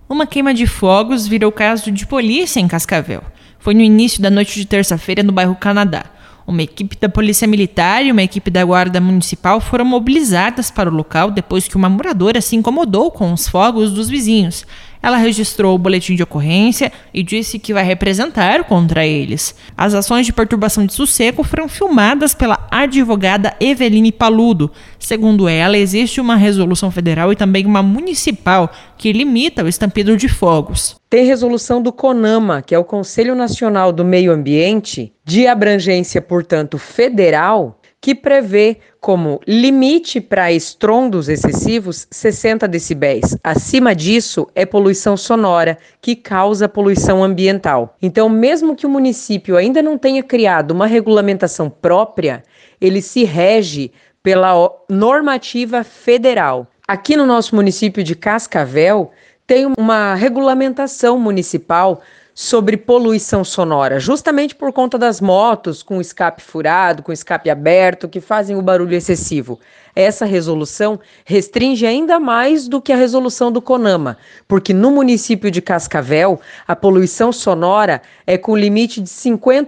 Uma queima de fogos virou caso de polícia em Cascavel. Foi no início da noite de terça-feira no bairro Canadá. Uma equipe da Polícia Militar e uma equipe da Guarda Municipal foram mobilizadas para o local depois que uma moradora se incomodou com os fogos dos vizinhos. Ela registrou o boletim de ocorrência e disse que vai representar contra eles. As ações de perturbação de sossego foram filmadas pela advogada Eveline Paludo. Segundo ela, existe uma resolução federal e também uma municipal que limita o estampido de fogos. Tem resolução do CONAMA, que é o Conselho Nacional do Meio Ambiente, de abrangência, portanto, federal, que prevê como limite para estrondos excessivos 60 decibéis. Acima disso é poluição sonora, que causa poluição ambiental. Então, mesmo que o município ainda não tenha criado uma regulamentação própria, ele se rege pela normativa federal. Aqui no nosso município de Cascavel, tem uma regulamentação municipal sobre poluição sonora, justamente por conta das motos com escape furado, com escape aberto, que fazem o barulho excessivo. Essa resolução restringe ainda mais do que a resolução do CONAMA, porque no município de Cascavel, a poluição sonora é com limite de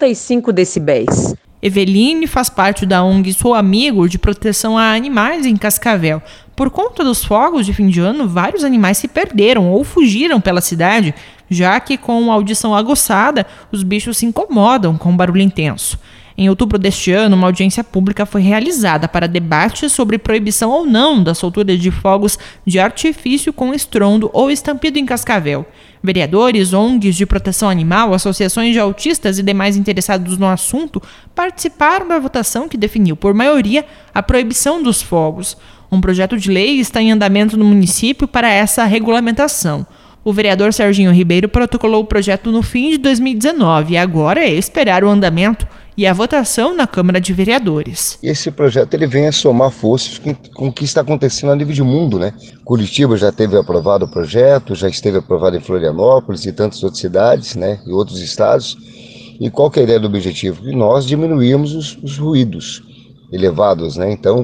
55 decibéis. Eveline faz parte da ONG Sou Amigo de proteção a animais em Cascavel. Por conta dos fogos de fim de ano, vários animais se perderam ou fugiram pela cidade, já que com a audição aguçada, os bichos se incomodam com o barulho intenso. Em outubro deste ano, uma audiência pública foi realizada para debate sobre proibição ou não da soltura de fogos de artifício com estrondo ou estampido em Cascavel. Vereadores, ONGs de proteção animal, associações de autistas e demais interessados no assunto participaram da votação que definiu, por maioria, a proibição dos fogos. Um projeto de lei está em andamento no município para essa regulamentação. O vereador Serginho Ribeiro protocolou o projeto no fim de 2019 e agora é esperar o andamento e a votação na Câmara de Vereadores. Esse projeto ele vem a somar forças com o que está acontecendo a nível de mundo, né? Curitiba já teve aprovado o projeto, já esteve aprovado em Florianópolis e tantas outras cidades, né? E outros estados. E qual que é a ideia do objetivo? Que nós diminuímos os ruídos elevados, né? Então,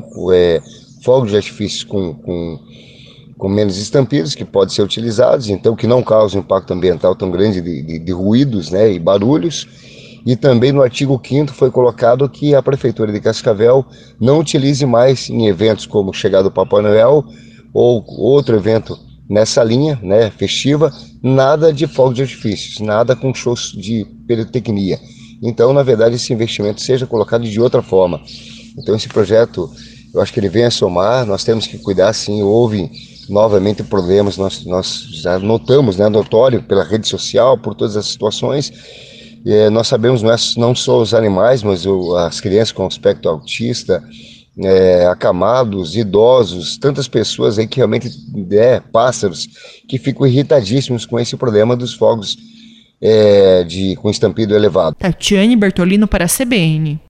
fogos de artifício com menos estampidos que podem ser utilizados, então que não causam impacto ambiental tão grande de ruídos, né? E barulhos. E também no artigo 5º foi colocado que a Prefeitura de Cascavel não utilize mais em eventos como chegada do Papai Noel ou outro evento nessa linha, né, festiva, nada de fogos de artifícios, nada com shows de pirotecnia. Então, na verdade, esse investimento seja colocado de outra forma. Então, esse projeto, eu acho que ele vem a somar, nós temos que cuidar, sim, houve novamente problemas, nós já notamos, né, notório pela rede social, por todas as situações. Nós sabemos não só os animais, mas as crianças com aspecto autista, acamados, idosos, tantas pessoas aí que realmente, pássaros, que ficam irritadíssimos com esse problema dos fogos com estampido elevado. Tatiane Bertolino para a CBN.